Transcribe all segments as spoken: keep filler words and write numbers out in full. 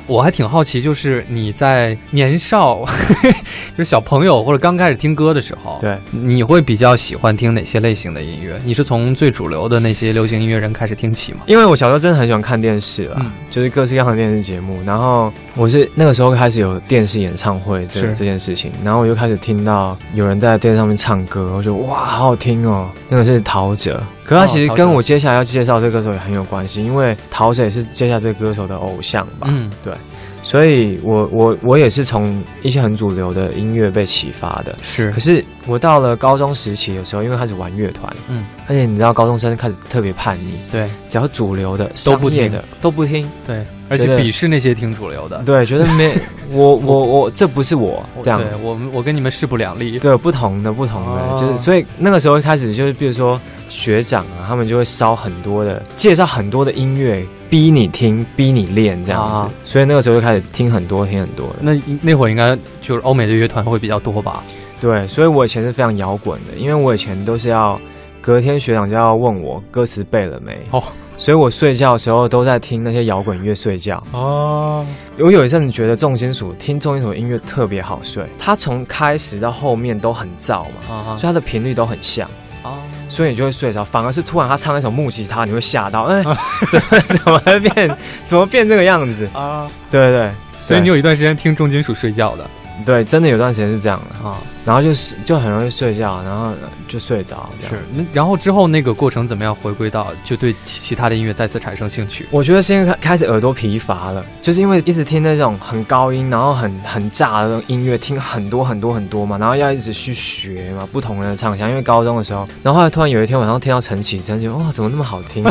我还挺好奇，就是你在年少就是小朋友或者刚开始听歌的时候， 对， 你会比较喜欢听哪些类型的音乐？你是从最主流的那些流行音乐人开始听起吗？ 因为我小时候真的很喜欢看电视啦、嗯、就是各式各样的电视节目，然后我是那个时候开始有电视演唱会这这件事情，然后我就开始听到有人在电视上面唱歌，我就哇好好听哦，那个是陶喆，可是他其实跟我接下来要介绍这个歌手也很有关系，因为陶喆也是接下来这个歌手的偶像吧，嗯，对，所以我我我也是从一些很主流的音乐被启发的， 是。 可是我到了高中时期的时候，因为开始玩乐团，嗯，而且你知道高中生开始特别叛逆， 对， 只要主流的、 都不听的都不听， 对，而且鄙视那些听主流的， 对，觉得没我我我这不是我这样， 对，我们我跟你们势不两立， 对，不同的不同的，哦、就是所以那个时候开始就是，比如说学长啊，他们就会烧很多的介绍很多的音乐。逼你听，逼你练这样子、啊，所以那个时候就开始听很多，听很多的。 那那会儿应该就是欧美的乐团会比较多吧？ 对，所以我以前是非常摇滚的，因为我以前都是要隔天学长就要问我歌词背了没，哦，所以我睡觉的时候都在听那些摇滚乐睡觉。哦，我有一阵子觉得重金属听重金属音乐特别好睡，它从开始到后面都很燥嘛，啊、所以它的频率都很像。哦，所以你就会睡着，反而是突然他唱一首木吉他，你会吓到，哎、欸，怎么怎么会变，怎么变这个样子啊？对对对， 所以你有一段时间听重金属睡觉的， 对，真的有段时间是这样的啊，然后就是就很容易睡觉，然后就睡着。 是，然后之后那个过程怎么样？回归到就对其他的音乐再次产生兴趣？ 我觉得是因为开始耳朵疲乏了，就是因为一直听那种很高音，然后很很炸的那种音乐，听很多很多很多嘛，然后要一直去学嘛，不同的唱腔。因为高中的时候，然后后来突然有一天晚上听到陈绮贞，就哇，怎么那么好听？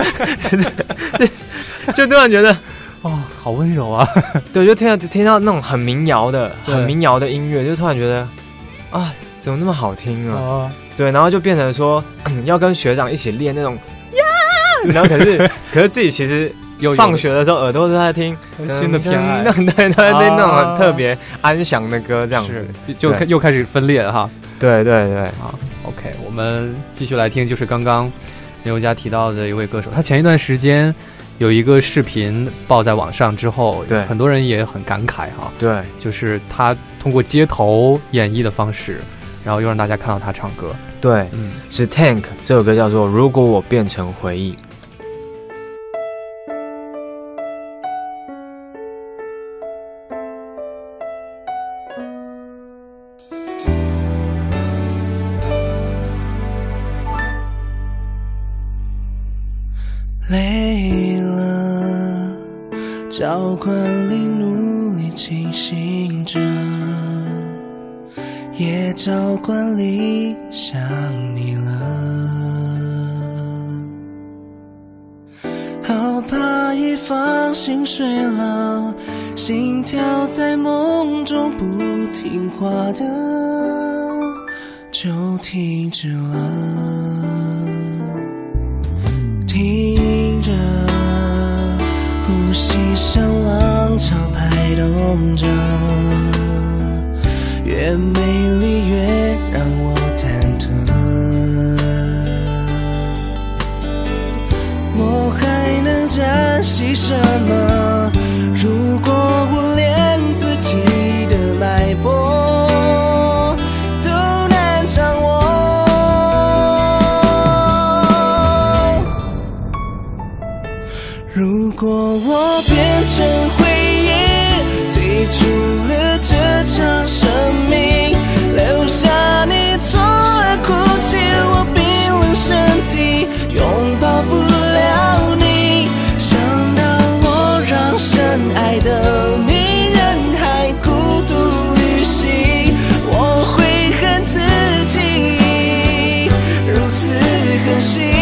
就突然觉得。 哦，好温柔啊！ 对，就听到听到那种很民谣的、很民谣的音乐，就突然觉得啊，怎么那么好听啊？哦、对，然后就变成说、嗯、要跟学长一起练那种呀，然后可是可是自己其实放学的时候耳朵都在听新的偏爱， 对对对，那种很特别安详的歌，这样子就又开始分裂了哈。 对对对， 好 ，OK， 我们继续来听，就是刚刚刘佳提到的一位歌手，他前一段时间。有一个视频爆在网上之后， 对很多人也很感慨哈。 对， 就是他通过街头演绎的方式，然后又让大家看到他唱歌。 对，嗯，是 Tank 这首歌叫做《如果我变成回忆》。 累了，照管里努力清醒着，也照管里想你了。好怕一放心睡了，心跳在梦中不听话的就停止了。听着呼吸像浪潮拍动着，越美丽越让我忐忑。我还能珍惜什么？如果我连自己的脉搏都难掌握，如果我变成回忆，退出了这场生命，留下你错而哭泣，我冰冷身体拥抱不了你，想到我让深爱的你人海孤独旅行，我会恨自己如此狠心。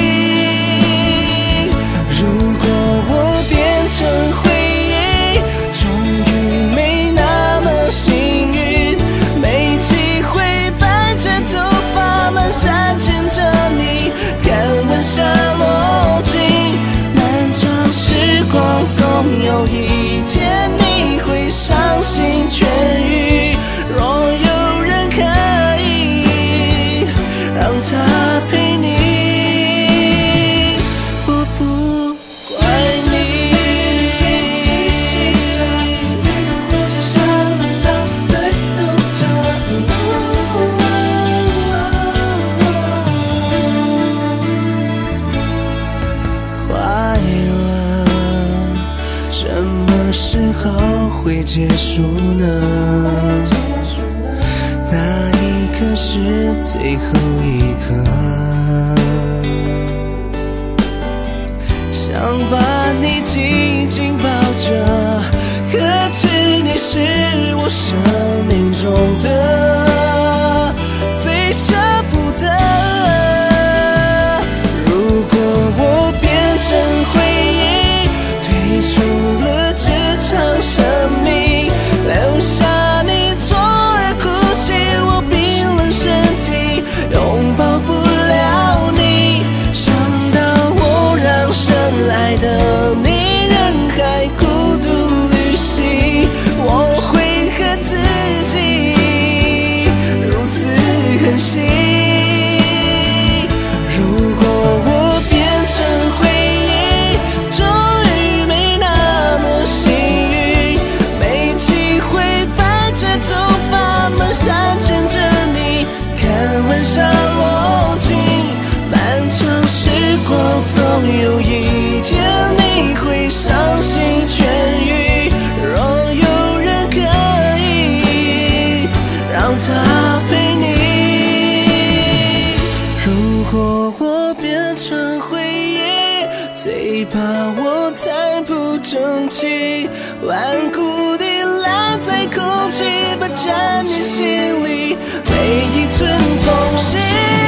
下落尽，漫长时光，总有一天你会伤心痊愈。若有人可以让他陪你，我不怪你。 什么时候会结束呢？那一刻是最后一刻，想把你紧紧抱着，可知你是我生命中的最舍不得。如果我变成回忆，退出了这场生命，留下你左耳哭泣，我冰冷身体拥抱不了你，伤到我让生来的你人海孤独旅行，我会和自己如此狠心。如果我变成回忆，终于没那么幸运，没机会白着头发蹒跚牵着你，看晚霞落尽，漫长时光总有一天你会伤心痊愈。若有人可以让他陪你，如果我变成回忆，最怕我太不争气，顽固地烂在空气，霸占你心里每一寸缝隙。